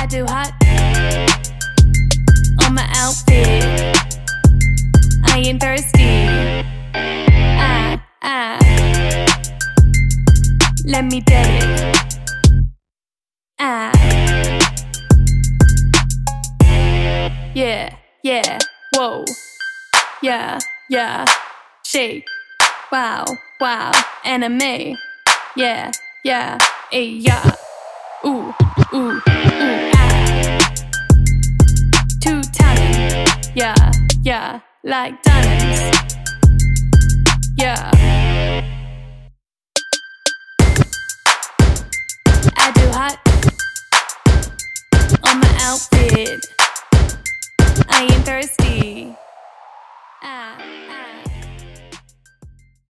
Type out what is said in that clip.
do hot on my outfit. I ain't thirsty. Let me get it. Yeah, whoa. Yeah, shake. Wow, anime. Yeah, ay, yeah. Ooh, too talented. Yeah, like diamonds. Yeah.